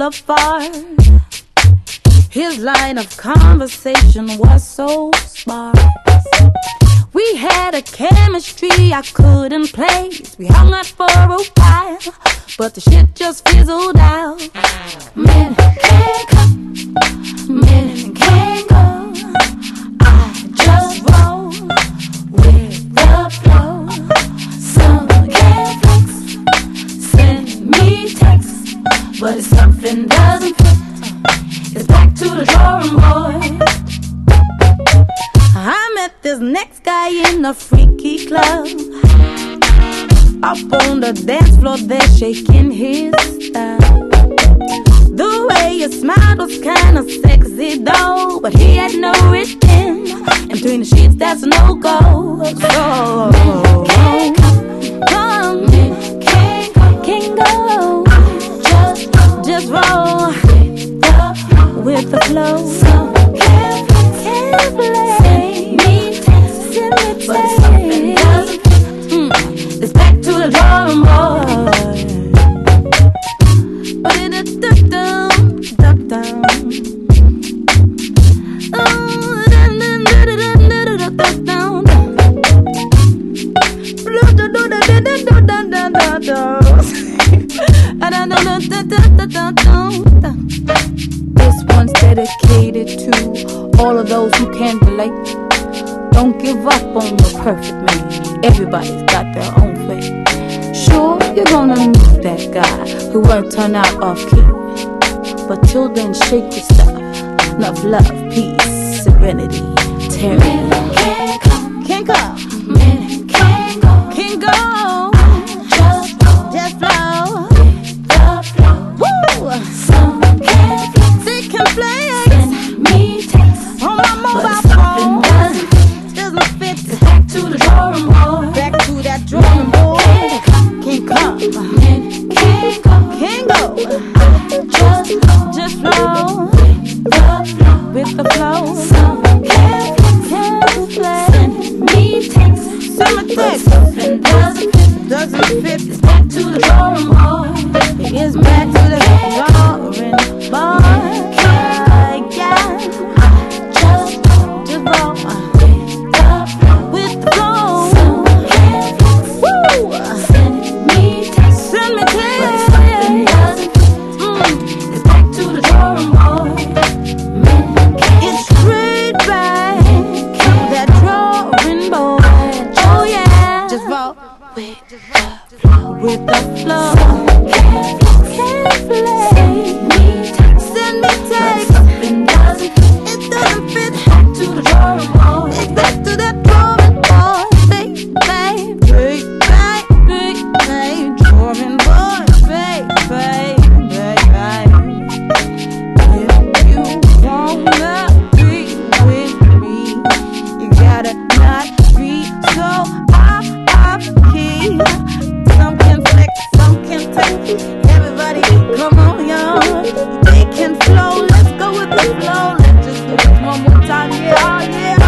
afar. His line of conversation was so sparse. We had a chemistry I couldn't place. We hung out for a while, but the shit just fizzled out. Men can't come, men can't go. I just roll with the flow. Some can't flex, send me texts, but if something doesn't fit, it's back to the drawing board. I met this next guy in a freaky club. Up on the dance floor, they're shaking his style. The way he smiled was kinda sexy though, but he had no rhythm. And between the sheets, that's no go. So can't come, can't go. Just roll with the flow. Some can't play, but something doesn't fit. It's back to the drawing board. This one's dedicated to all of those who can't relate. Don't give up on your perfect man. Everybody's got their own way. Sure, you're gonna meet that guy who won't turn out off key, but till then, shake your stuff. Enough love, peace, serenity, terror. Men can't come, can't come. Men can't go, can't go. Just flow with the flow. Woo! Some can't flex, they can play. Send me texts on my mobile phone. Doesn't fit. It's back to the drawing board. Back to that drawing board. Can't come, men can't go, can't go. Just flow with the flow. Some can't play. Send me texts, send me texts. Something doesn't fit. It's back to the drawing board. It is back to the drawing board. With the flow, can't play. Send me text. Something doesn't fit. It doesn't fit. Back to the drawing board. It's back to that drawing board. Drawing board. If you wanna be with me, you gotta not be so off key. Some can flex, some can take. Everybody, come on, y'all. They can flow. Let's go with the flow. Let's just do it one more time. Yeah, yeah.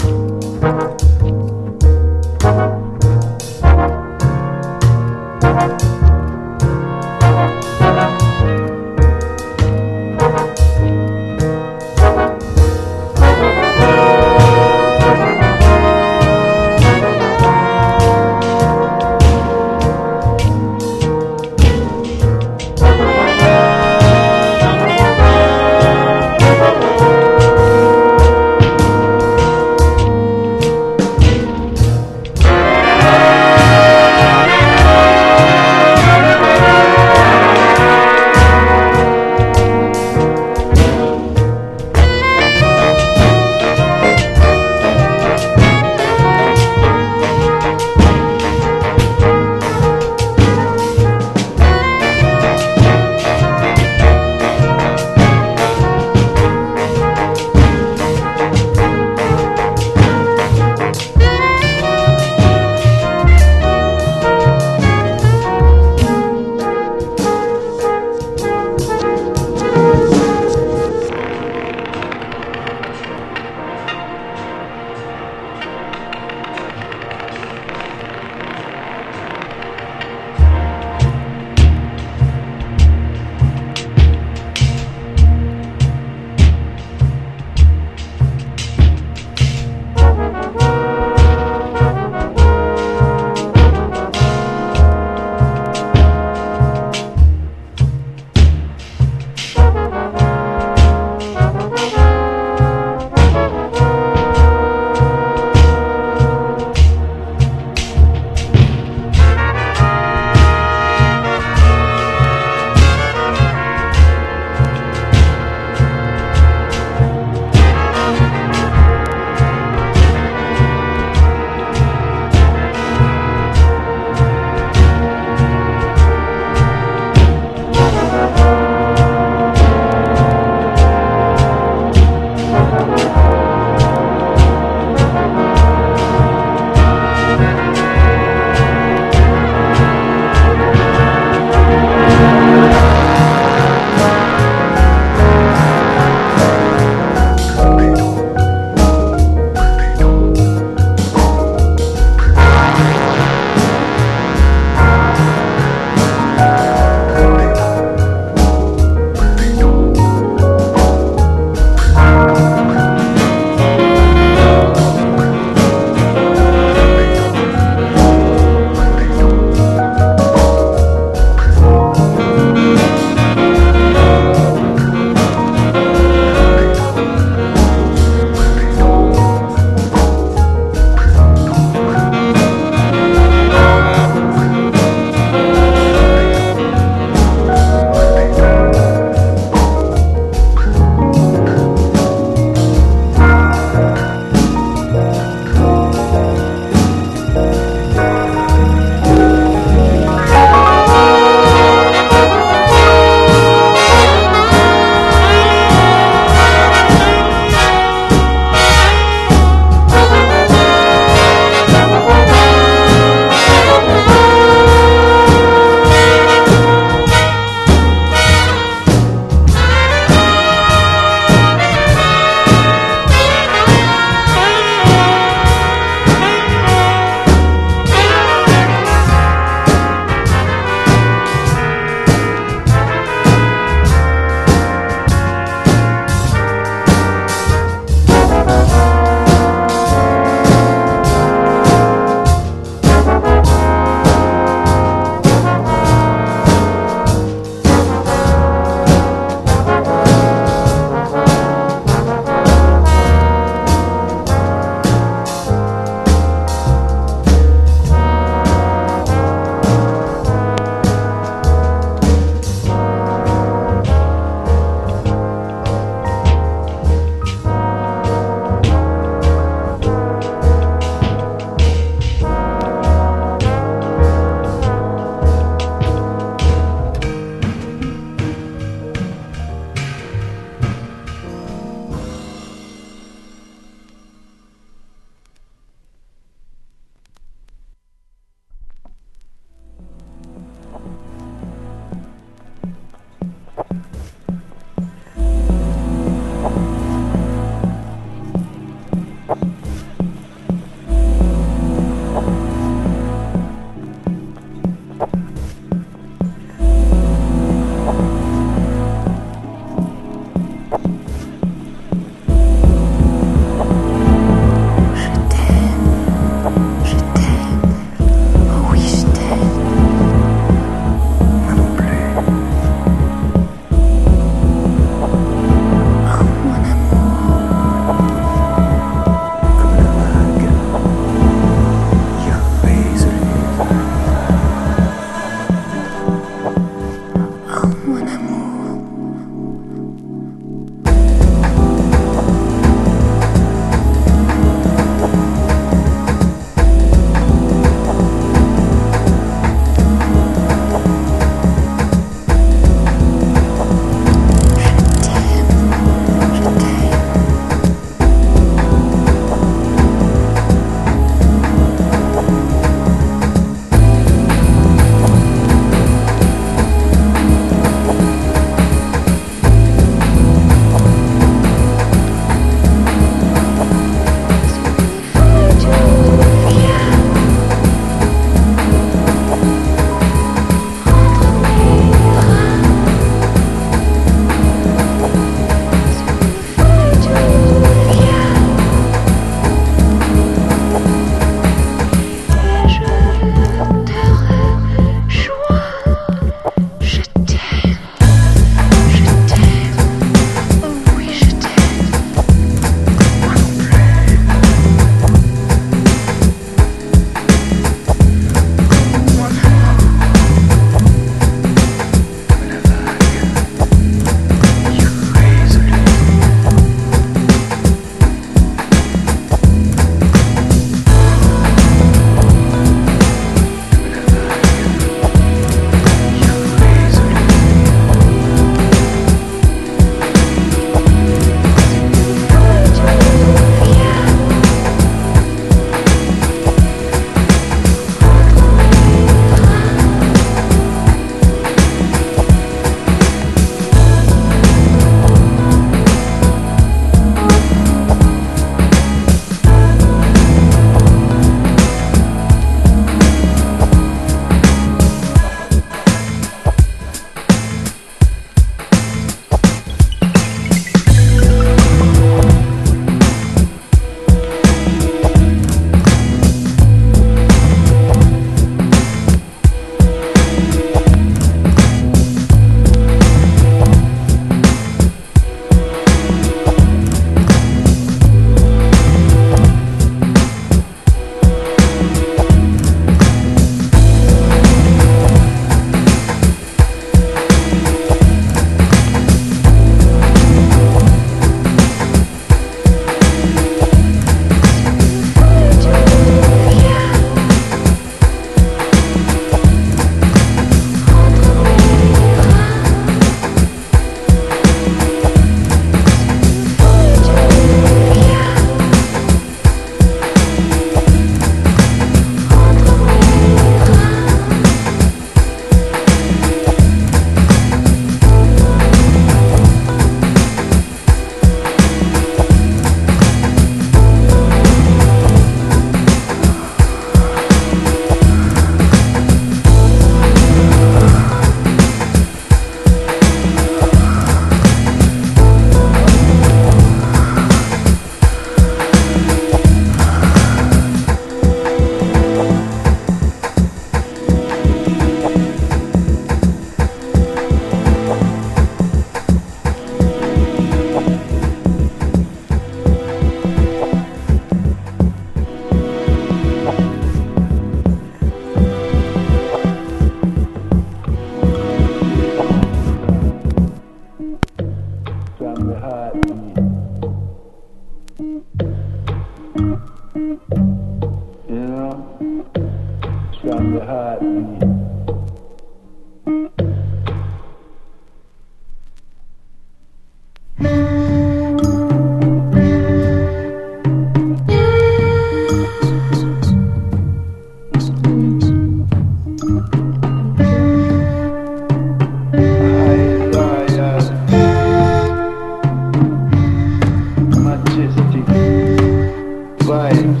vibes,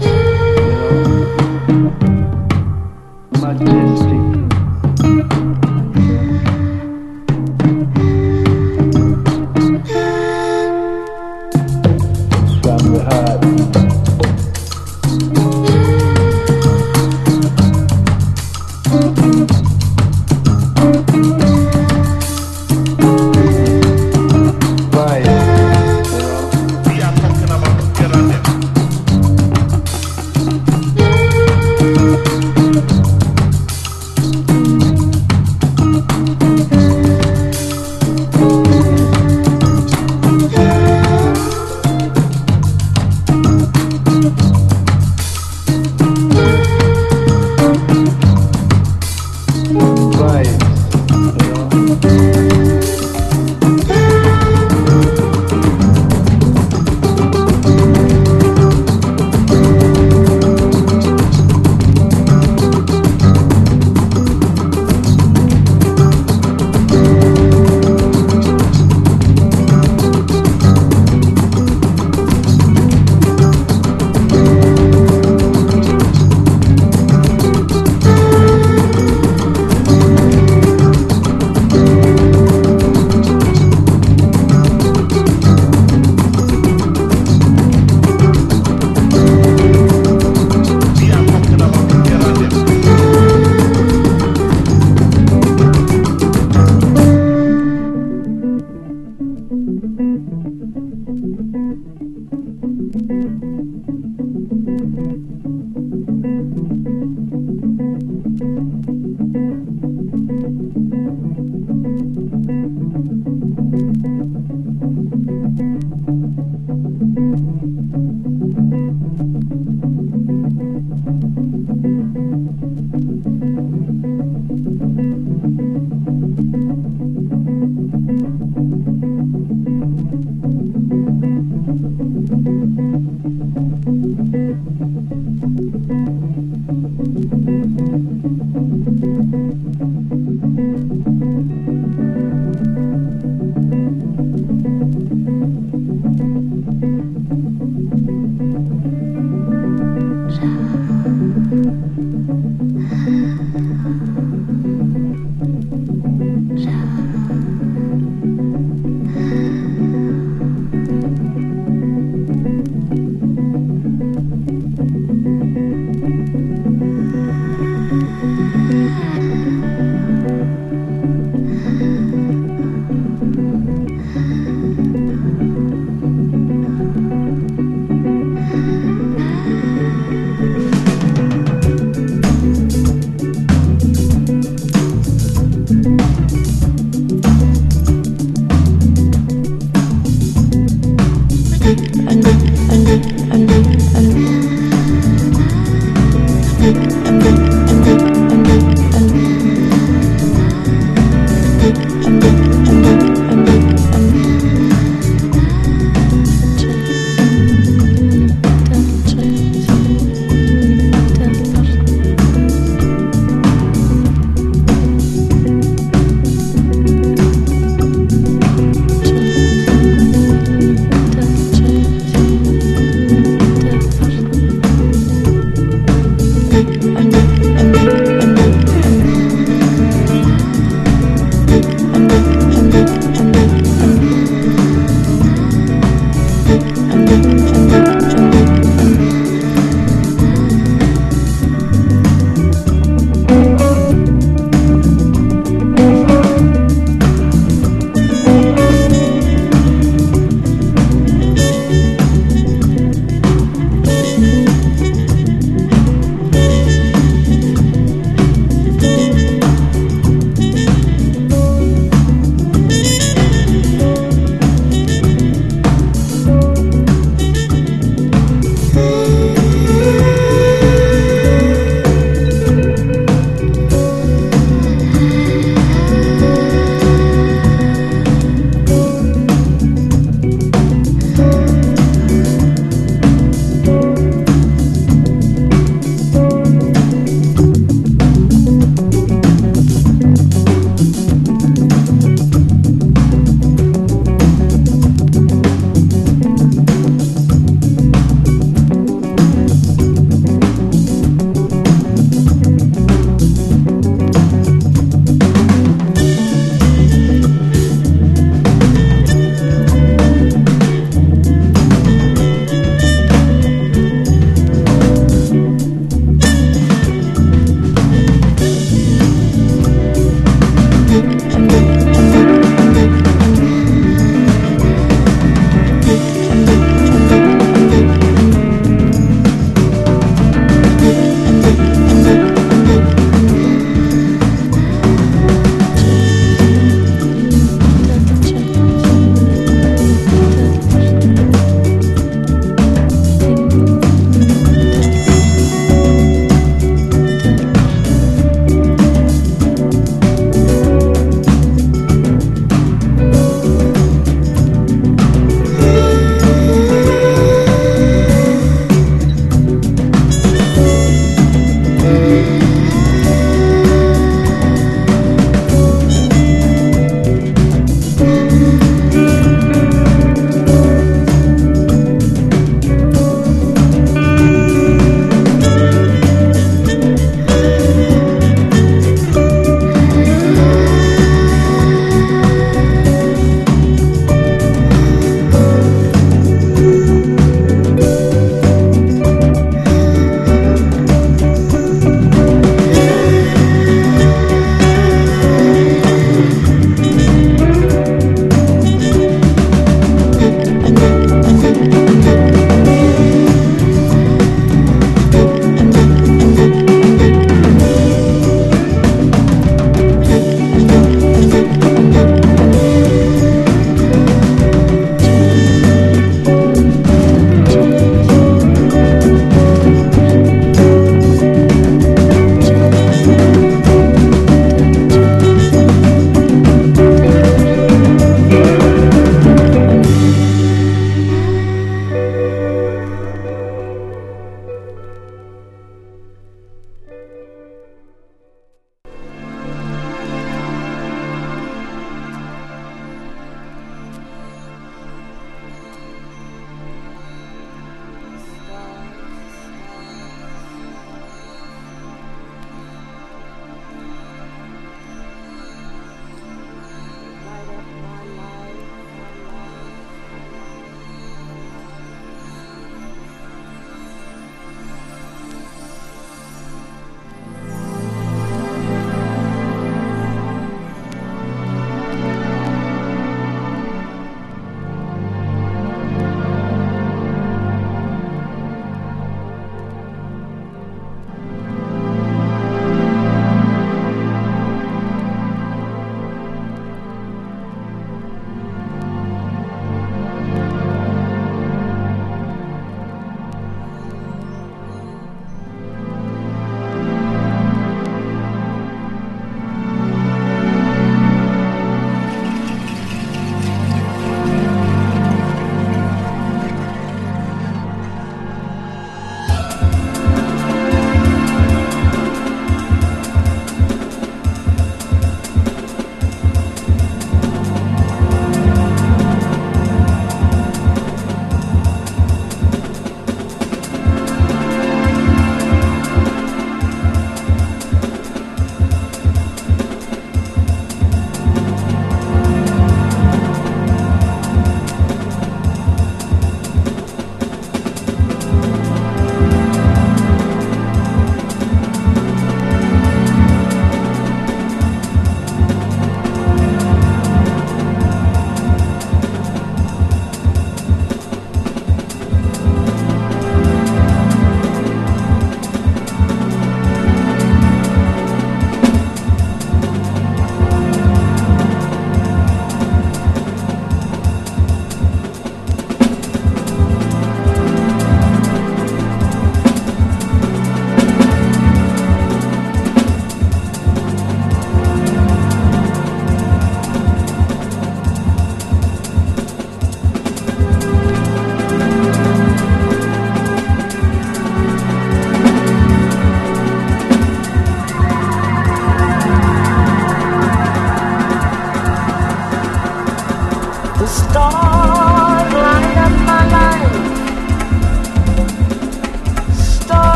majestic. From the heart.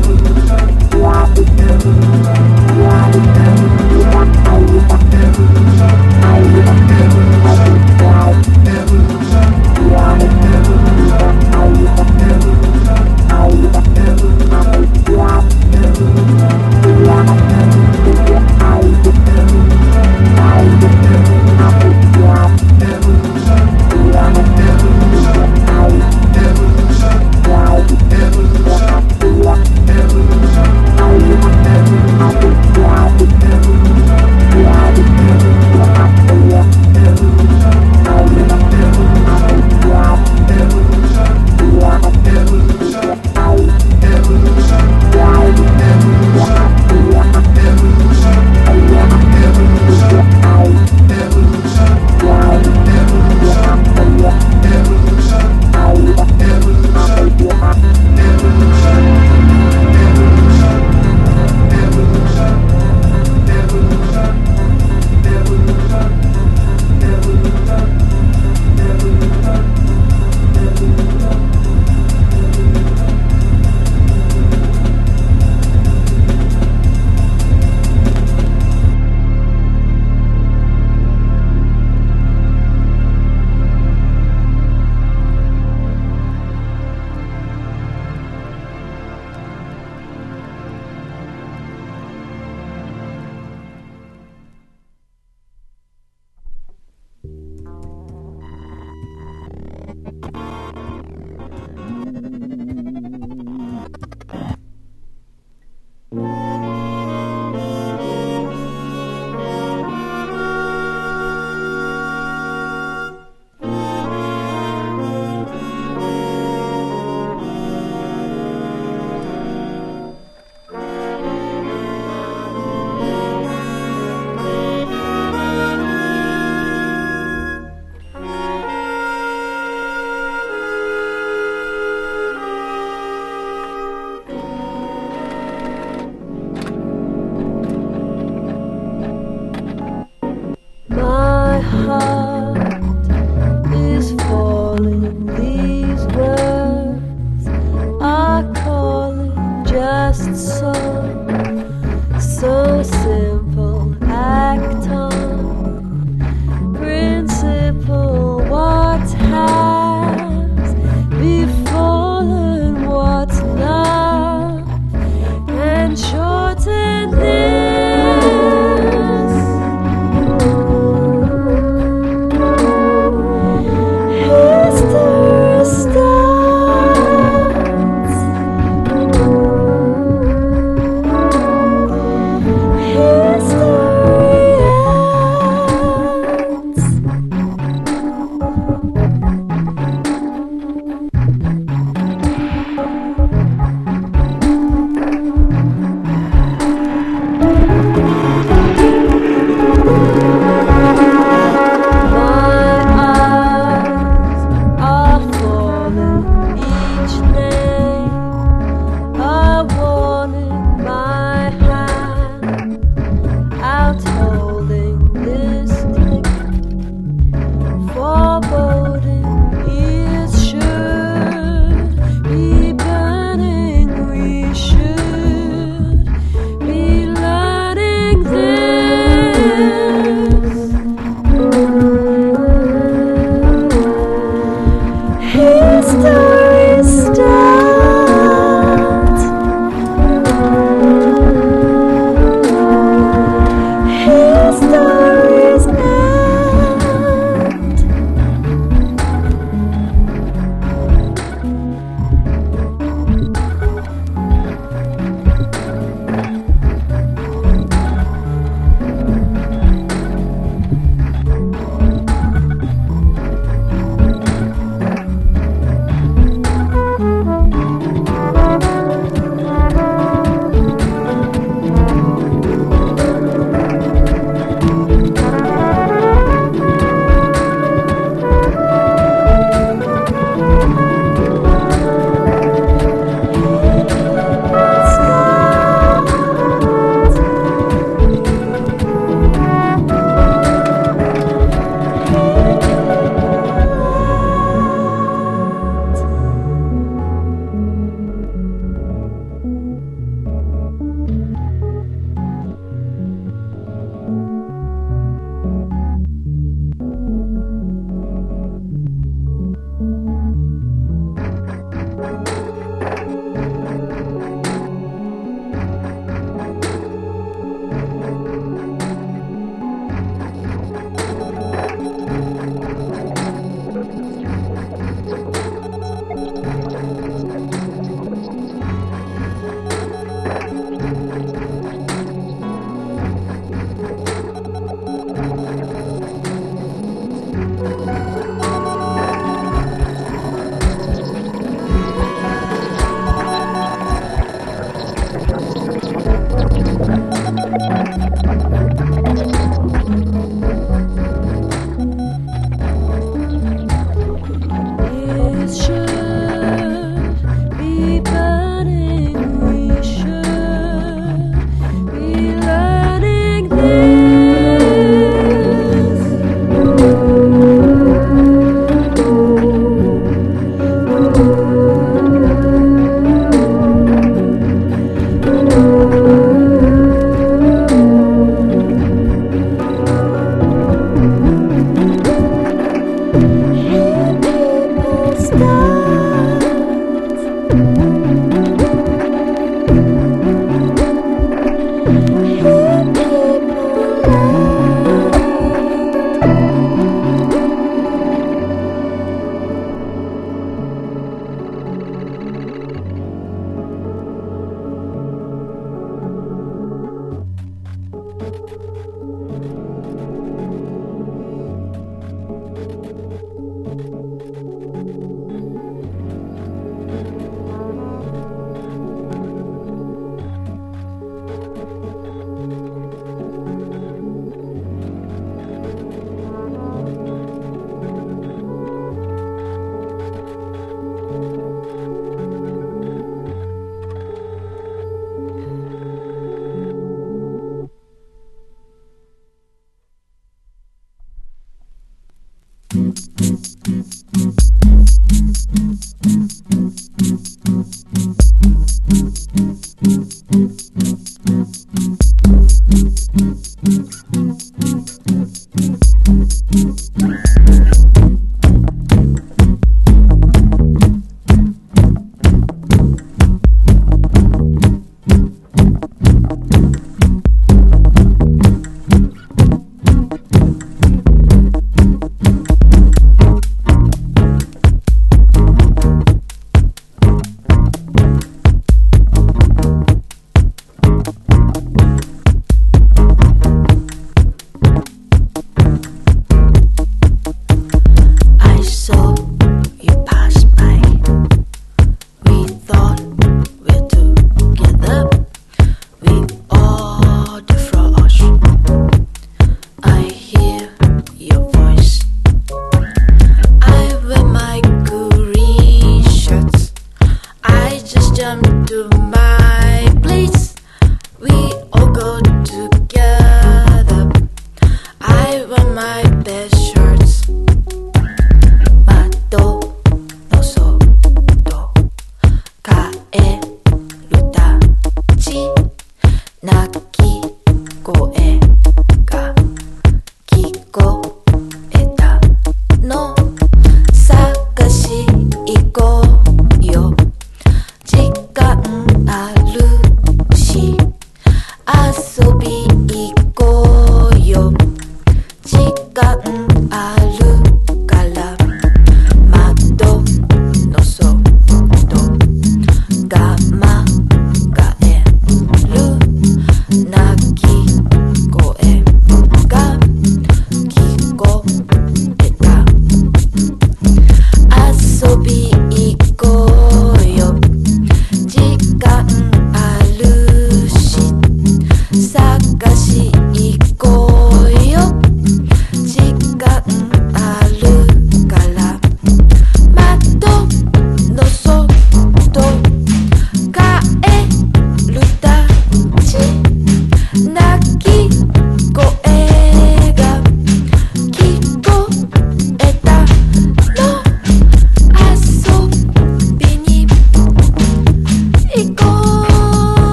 Here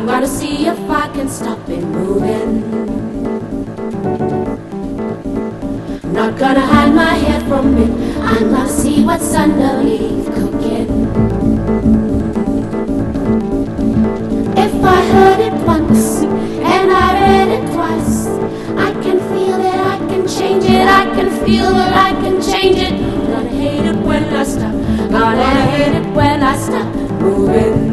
I'm gonna see if I can stop it moving. Not gonna hide my head from it. I'm gonna see what's underneath cooking. If I heard it once and I read it twice, I can feel it, I can change it, I can feel it, I can change it. Gonna hate it when I stop, gonna hate it when I stop moving.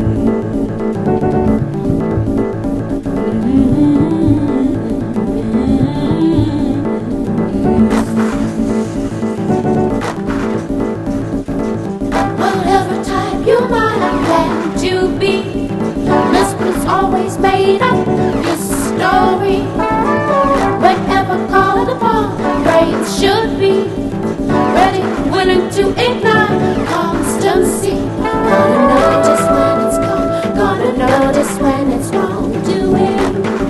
Whatever type you might have planned to be, this was always made up, this story. Whatever call it upon, brains should be ready, willing to ignite constancy. Gonna notice when it's gone, gonna notice when it's wrongdoing.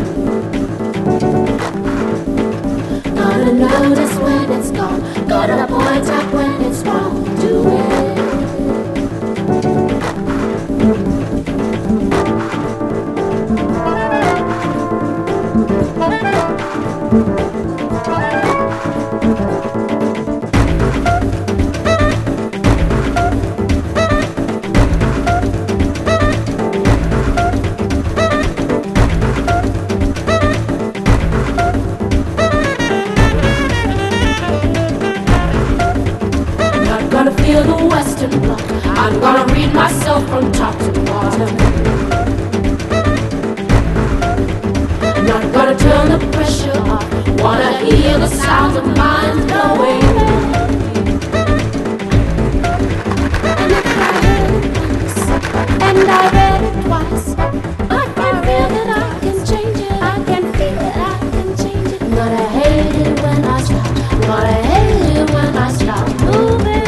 Gonna notice when it's gone, gonna point out when it's wrongdoing. Feel the western block. I'm gonna read myself from top to bottom. Not gonna turn the pressure up. Wanna hear the sounds of minds blowing. And I read it twice. I can feel that I can change it. I can feel that I can change it. Gotta hate it when I stop. Gotta hate it when I stop moving.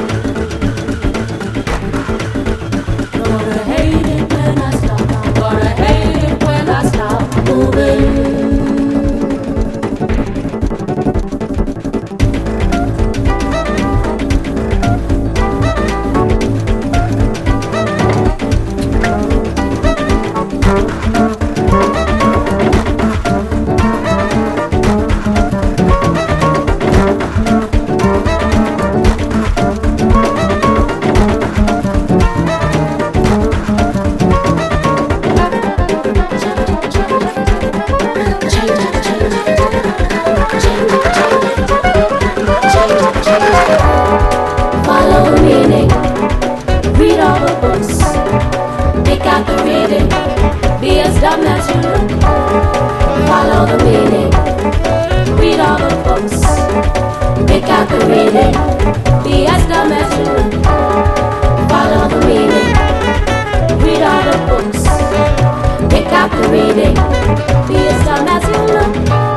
Follow the meaning, read all the books, pick out the reading, be as dumb as you look. Follow the meaning, read all the books, pick out the reading, be as dumb as you look. Follow the meaning, read all the books, pick out the reading, be as dumb as you look.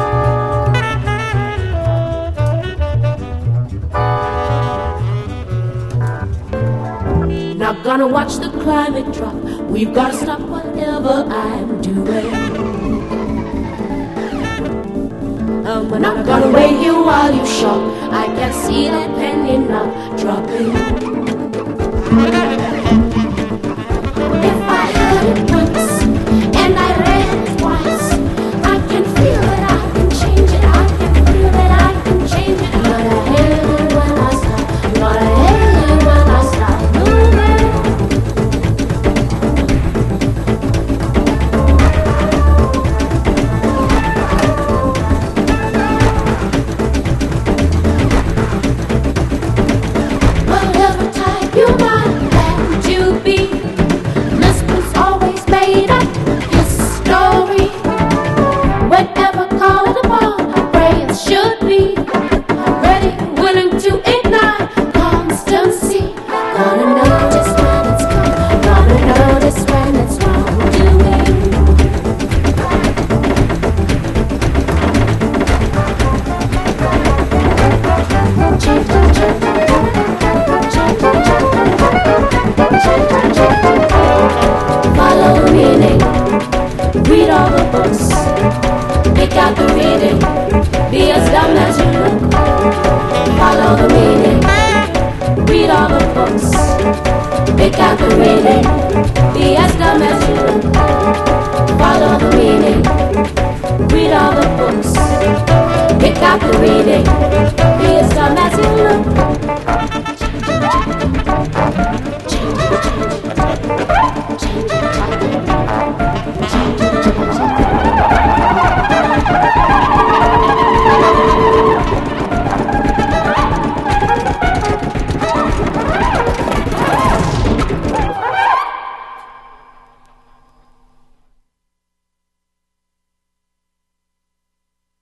Not gonna watch the climate drop. We've gotta stop whatever I'm doing. I'm not gonna wait here while you shop. I can see that penny not dropping. If I heard it once and I read it twice, I can feel that I can change it. I can feel that I can change it. Gotta hate it when I stop. Gotta hate it when I stop moving. Whatever type you might plan to be, this was always made up, his story. Whatever call it upon, our brains should be ready, willing to ignite constancy. Gonna notice when it's gone, gonna notice when it's wrongdoing. Follow the meaning, read all the books, pick out the reading, be as dumb as you look. Follow the meaning, read all the books, pick out the reading, be as dumb as you look. all the books. Pick out the reading.